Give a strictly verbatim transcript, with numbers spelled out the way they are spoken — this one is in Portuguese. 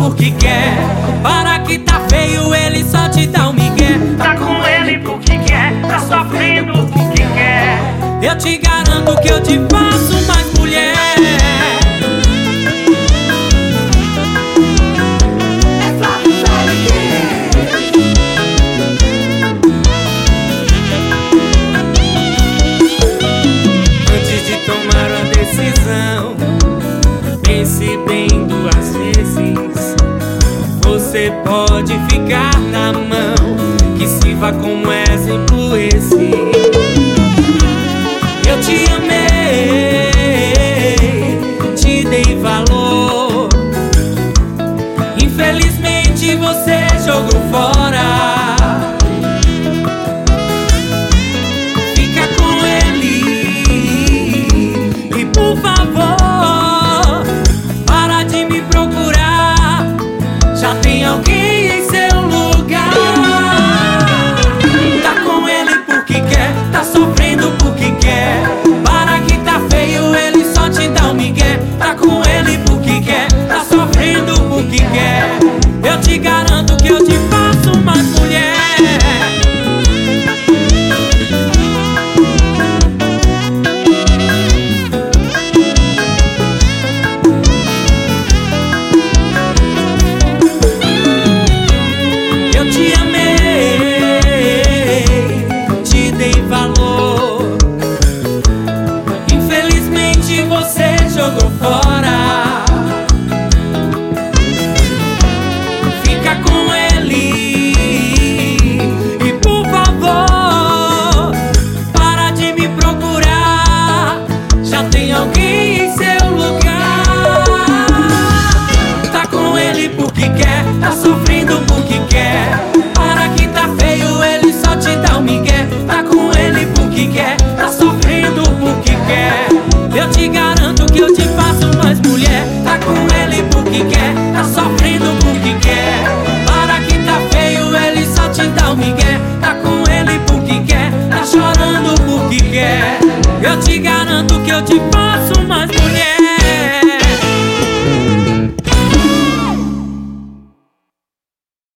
porque quer. Para que tá feio, ele só te dá um migué. Tá com ele porque quer, tá sofrendo porque quer. Eu te garanto que eu te faço mais mulher. Antes de tomar uma decisão, pense bem duas vezes. Você pode ficar na mão, que sirva como exemplo esse. Eu te amei, te dei valor. Infelizmente você jogou fora. Fica com ele e por favor, para de me procurar. Já tem alguém em seu lugar. Tá com ele porque quer, tá sofrendo porque quer. Para que tá feio, ele só te dá um migué. Tá com ele porque quer, tá sofrendo porque quer. Eu te garanto que eu te faço mais mulher. Eu te amei, te dei valor. Infelizmente você jogou fora. Fica com ele e por favor, para de me procurar. Já tem alguém em seu lugar. Tá com ele porque quer, tá sofrendo porque quer. Para que tá feio, ele só te dá um migué. Tá com ele porque quer, tá sofrendo porque quer. Eu te garanto que eu te faço mais mulher. Tá com ele porque quer, tá sofrendo porque quer. Para que tá feio, ele só te dá um migué. Tá com ele porque quer, tá chorando porque quer. Eu te garanto que eu te faço